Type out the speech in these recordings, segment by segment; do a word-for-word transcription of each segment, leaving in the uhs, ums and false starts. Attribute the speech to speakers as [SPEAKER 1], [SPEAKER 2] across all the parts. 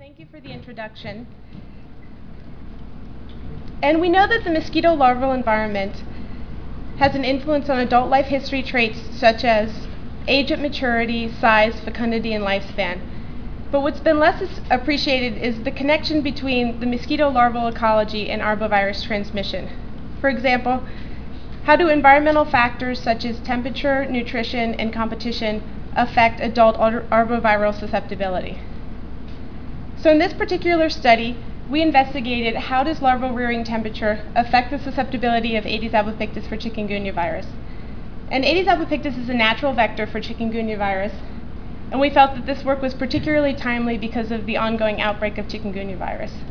[SPEAKER 1] thank you for the introduction. And we know that the mosquito larval environment has an influence on adult life history traits such as age at maturity, size, fecundity, and lifespan. But what's been less appreciated is the connection between the mosquito larval ecology and arbovirus transmission. For example, how do environmental factors such as temperature, nutrition, and competition affect adult arboviral susceptibility? So in this particular study, we investigated how does larval rearing temperature affect the susceptibility of Aedes albopictus for chikungunya virus. And Aedes albopictus is a natural vector for chikungunya virus, and we felt that this work was particularly timely because of the ongoing outbreak of chikungunya virus.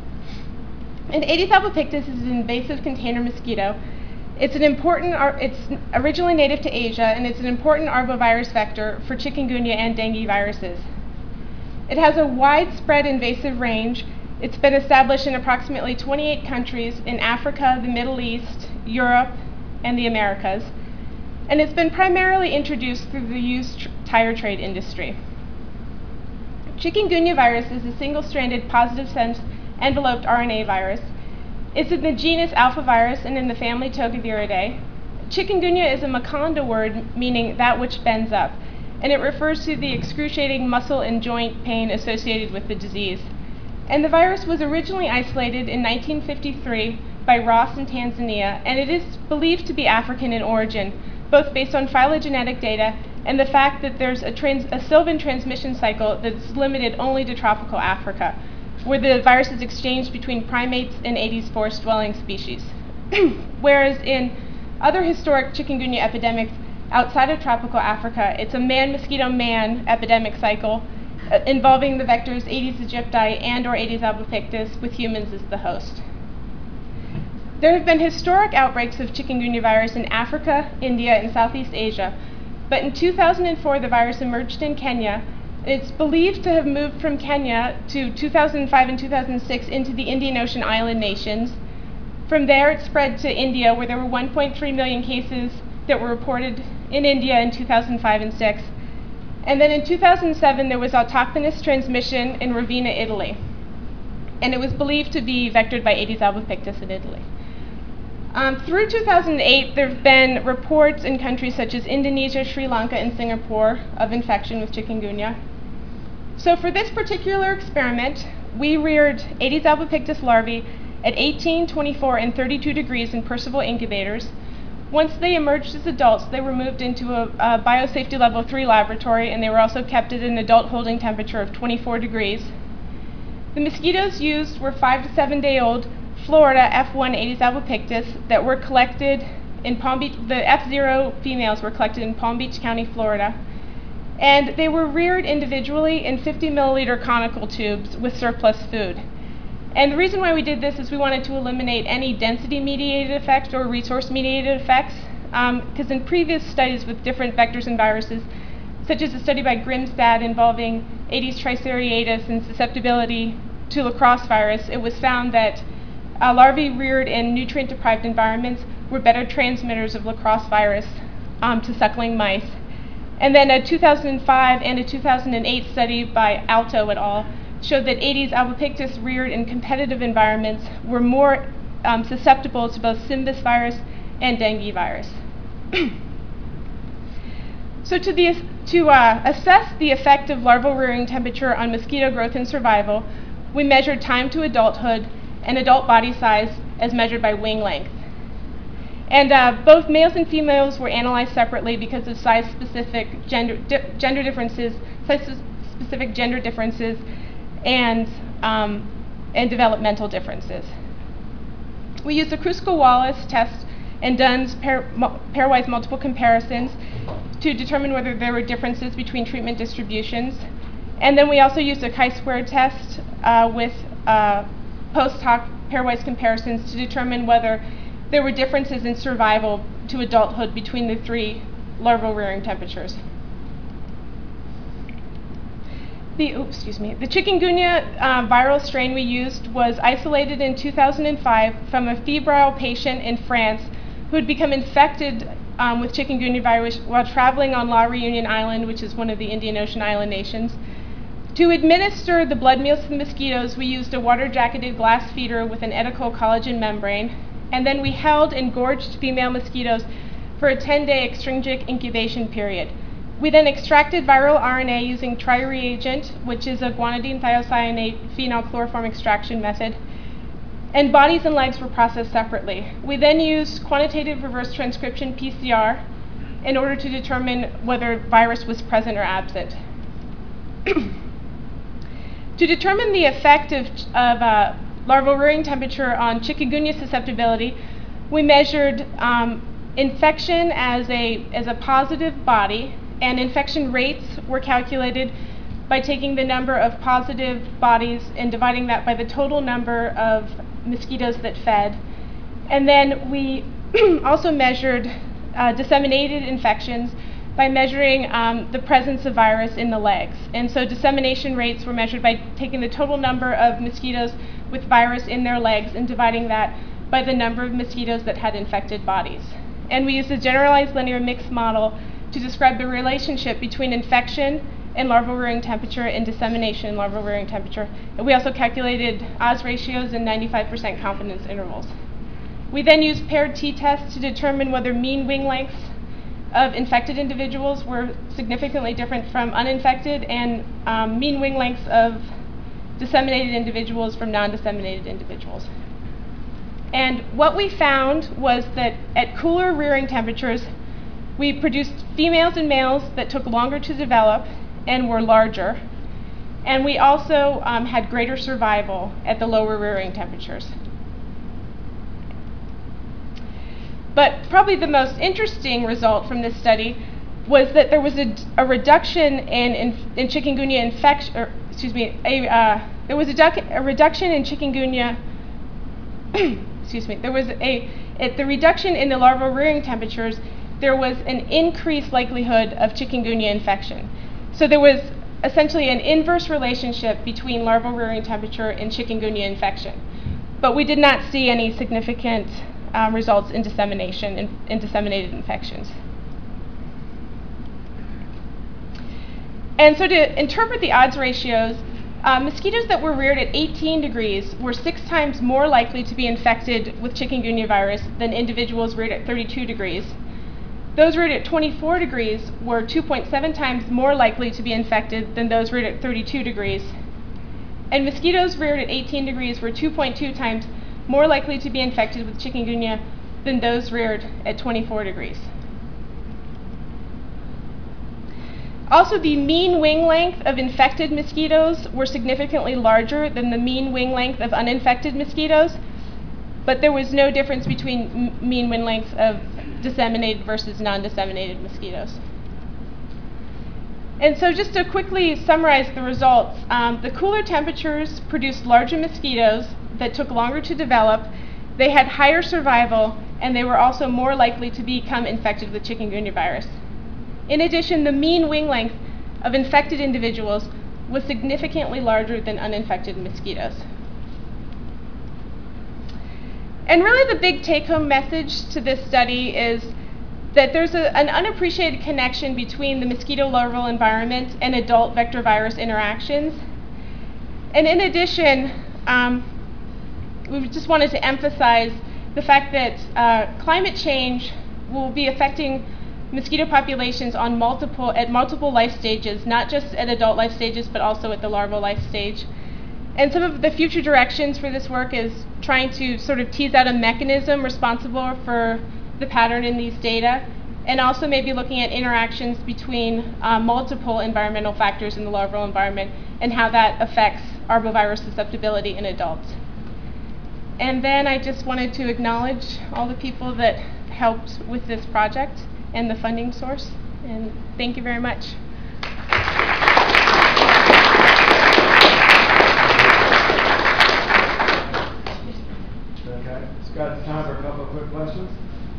[SPEAKER 1] And Aedes albopictus is an invasive container mosquito. It's an important, it's originally native to Asia, and it's an important arbovirus vector for chikungunya and dengue viruses. It has a widespread invasive range. It's been established in approximately twenty-eight countries in Africa, the Middle East, Europe, and the Americas. And it's been primarily introduced through the used tr tire trade industry. Chikungunya virus is a single-stranded positive sense enveloped R N A virus. It's in the genus Alphavirus and in the family Togaviridae. Chikungunya is a Makonde word meaning that which bends up, and it refers to the excruciating muscle and joint pain associated with the disease. And the virus was originally isolated in nineteen fifty-three by Ross in Tanzania, and it is believed to be African in origin, both based on phylogenetic data and the fact that there's a, trans a sylvan transmission cycle that's limited only to tropical Africa, where the virus is exchanged between primates and Aedes forest-dwelling species. Whereas in other historic chikungunya epidemics outside of tropical Africa, it's a man-mosquito-man epidemic cycle uh, involving the vectors Aedes aegypti and or Aedes albopictus with humans as the host. There have been historic outbreaks of chikungunya virus in Africa, India, and Southeast Asia, but in two thousand four the virus emerged in Kenya. It's believed to have moved from Kenya to two thousand five and two thousand six into the Indian Ocean island nations. From there it spread to India, where there were one point three million cases that were reported in India in two thousand five and six. And then in two thousand seven there was autochthonous transmission in Ravenna, Italy. And it was believed to be vectored by Aedes albopictus in Italy. Um, through two thousand eight, there have been reports in countries such as Indonesia, Sri Lanka, and Singapore of infection with chikungunya. So for this particular experiment, we reared Aedes albopictus larvae at eighteen, twenty-four, and thirty-two degrees in Percival incubators. Once they emerged as adults, they were moved into a, a biosafety level three laboratory, and they were also kept at an adult holding temperature of twenty-four degrees. The mosquitoes used were five to seven day old Florida F one Aedes albopictus that were collected in Palm Beach. The F zero females were collected in Palm Beach County, Florida. And they were reared individually in fifty milliliter conical tubes with surplus food. And the reason why we did this is we wanted to eliminate any density-mediated effects or resource-mediated effects, because um, in previous studies with different vectors and viruses, such as a study by Grimstad involving Aedes triceriatus and susceptibility to lacrosse virus, it was found that uh, larvae reared in nutrient-deprived environments were better transmitters of lacrosse virus um, to suckling mice. And then a two thousand five and a two thousand eight study by Alto et al. Showed that Aedes albopictus reared in competitive environments were more um, susceptible to both Symbis virus and dengue virus. So to, the, to uh, assess the effect of larval rearing temperature on mosquito growth and survival, we measured time to adulthood and adult body size as measured by wing length. And uh, both males and females were analyzed separately because of size-specific gender, di gender differences, size-specific gender differences, and, um, and developmental differences. We used the Kruskal-Wallis test and Dunn's pair, pairwise multiple comparisons to determine whether there were differences between treatment distributions. And then we also used a chi-square test uh, with uh, post hoc pairwise comparisons to determine whether there were differences in survival to adulthood between the three larval rearing temperatures. The, oops, excuse me, the chikungunya uh, viral strain we used was isolated in two thousand five from a febrile patient in France who had become infected um, with chikungunya virus while traveling on La Reunion Island, which is one of the Indian Ocean island nations. To administer the blood meals to the mosquitoes, we used a water-jacketed glass feeder with an edible collagen membrane, and then we held and gorged female mosquitoes for a ten-day extrinsic incubation period. We then extracted viral R N A using tri-reagent, which is a guanidine thiocyanate phenol chloroform extraction method, and bodies and legs were processed separately. We then used quantitative reverse transcription P C R in order to determine whether virus was present or absent. To determine the effect of, of uh, larval rearing temperature on chikungunya susceptibility, we measured um, infection as a, as a positive body, and infection rates were calculated by taking the number of positive bodies and dividing that by the total number of mosquitoes that fed. And then we also measured uh, disseminated infections by measuring um, the presence of virus in the legs. And so dissemination rates were measured by taking the total number of mosquitoes with virus in their legs and dividing that by the number of mosquitoes that had infected bodies. And we used a generalized linear mix model to describe the relationship between infection and larval rearing temperature and dissemination and larval rearing temperature. And we also calculated odds ratios and ninety-five percent confidence intervals. We then used paired t-tests to determine whether mean wing lengths of infected individuals were significantly different from uninfected, and um, mean wing lengths of disseminated individuals from non-disseminated individuals. And what we found was that at cooler rearing temperatures, we produced females and males that took longer to develop and were larger. And we also um, had greater survival at the lower rearing temperatures. But probably the most interesting result from this study was that there was a, a reduction in, in, in chikungunya infection, or excuse me, a, uh, there was a, a reduction in chikungunya, excuse me, there was a, at the reduction in the larval rearing temperatures, there was an increased likelihood of chikungunya infection. So there was essentially an inverse relationship between larval rearing temperature and chikungunya infection. But we did not see any significant um, results in dissemination, in, in disseminated infections. And so to interpret the odds ratios, uh, mosquitoes that were reared at eighteen degrees were six times more likely to be infected with chikungunya virus than individuals reared at thirty-two degrees. Those reared at twenty-four degrees were two point seven times more likely to be infected than those reared at thirty-two degrees. And mosquitoes reared at eighteen degrees were two point two times more likely to be infected with chikungunya than those reared at twenty-four degrees. Also, the mean wing length of infected mosquitoes were significantly larger than the mean wing length of uninfected mosquitoes, but there was no difference between mean wing lengths of disseminated versus non-disseminated mosquitoes. And so just to quickly summarize the results, um, the cooler temperatures produced larger mosquitoes that took longer to develop, they had higher survival, and they were also more likely to become infected with chikungunya virus. In addition, the mean wing length of infected individuals was significantly larger than uninfected mosquitoes. And really the big take-home message to this study is that there's a, an unappreciated connection between the mosquito larval environment and adult vector virus interactions. And in addition, um, we just wanted to emphasize the fact that uh, climate change will be affecting mosquito populations on multiple, at multiple life stages, not just at adult life stages, but also at the larval life stage. And some of the future directions for this work is trying to sort of tease out a mechanism responsible for the pattern in these data, and also maybe looking at interactions between uh, multiple environmental factors in the larval environment and how that affects arbovirus susceptibility in adults. And then I just wanted to acknowledge all the people that helped with this project and the funding source, and thank you very much.
[SPEAKER 2] Okay, it's got time for a couple of quick questions.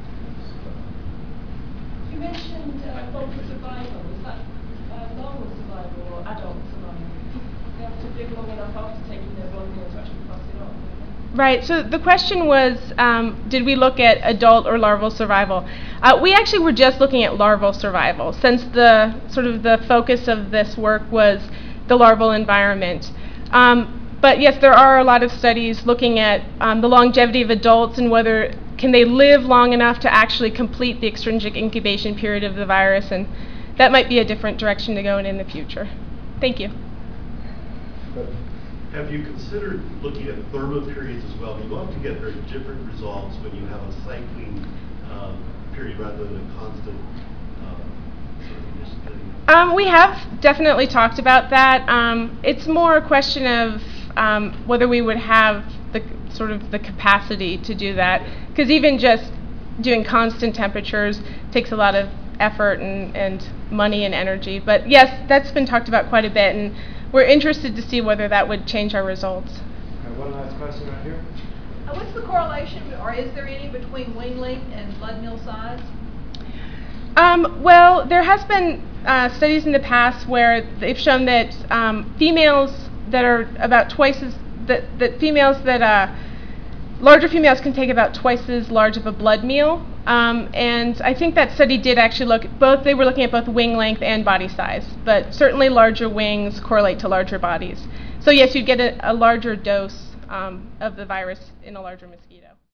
[SPEAKER 3] You mentioned uh, longer survival. Is that uh, normal survival or adult survival? They have to live long enough after taking their blood meal to actually pass it on.
[SPEAKER 1] Right, so the question was, um, did we look at adult or larval survival? Uh, we actually were just looking at larval survival, since the sort of the focus of this work was the larval environment. Um, but yes, there are a lot of studies looking at um, the longevity of adults and whether can they live long enough to actually complete the extrinsic incubation period of the virus, and that might be a different direction to go in in the future. Thank you.
[SPEAKER 4] Have you considered looking at thermoperiods as well? You often get very different results when you have a cycling um, period rather than a constant uh, sort of initiative.
[SPEAKER 1] Um, we have definitely talked about that. Um, it's more a question of um, whether we would have the sort of the capacity to do that, because even just doing constant temperatures takes a lot of effort and, and money and energy. But yes, that's been talked about quite a bit, and we're interested to see whether that would change our results.
[SPEAKER 2] Okay, one last question right here.
[SPEAKER 5] Uh, what's the correlation, or is there any, between wing length and blood meal size?
[SPEAKER 1] Um, well, there has been uh, studies in the past where they've shown that um, females that are about twice as that that females that uh, larger females can take about twice as large of a blood meal, um, and I think that study did actually look at both. They were looking at both wing length and body size, but certainly larger wings correlate to larger bodies. So yes, you'd get a, a larger dose um, of the virus in a larger mosquito.